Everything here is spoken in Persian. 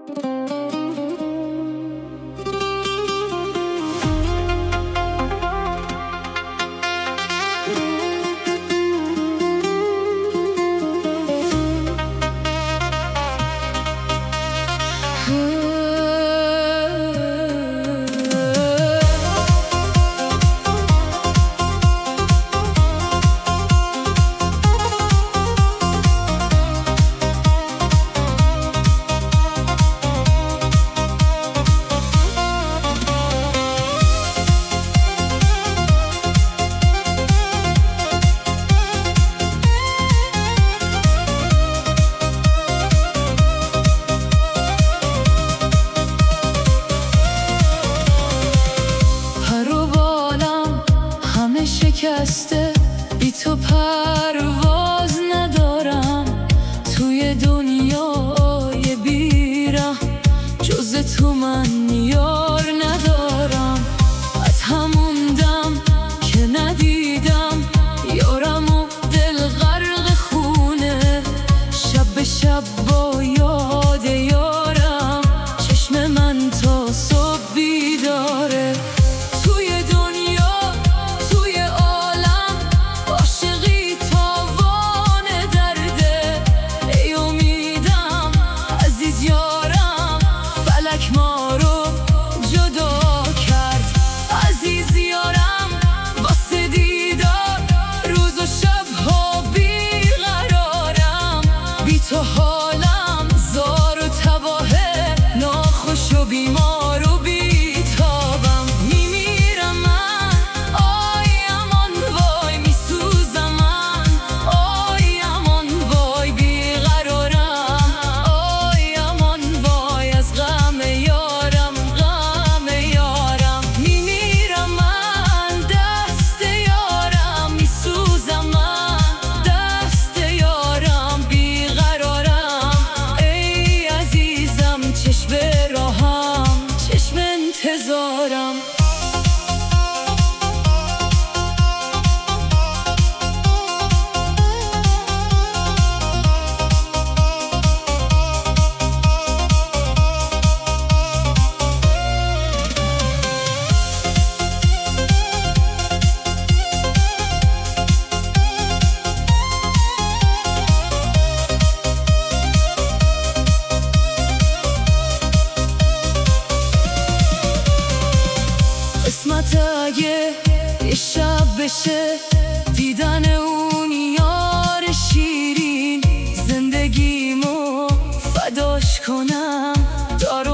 شکسته بی تو پرواز ندارم، توی دنیای بی‌ره جز تو من یار ندارم. از همون دم که ندیدم یارم و دل غرق خونه، شب به شب با یاد یارم چشم من تا صبح بیداره. ما رو جدا کرد عزیز یارم، واسه دیدار روز و شب‌ها بیقرارم. بی تو حالم زار و تباهه، ناخوش و بیمار و بیتابم. میمیرم من، آی امان وای، میسوزم من، آی امان وای، بیقرارم، آی امان وای، از غم یارم، غم یارم. میمیرم من، دست یارم، میسوزم من، دست یارم، بیقرارم. ای عزیزم چشم به راهم، چشم انتظارم. قسمت اگه یه شب بشه دیدن اون یار شیرین، زندگیمو فداش کنم، دارو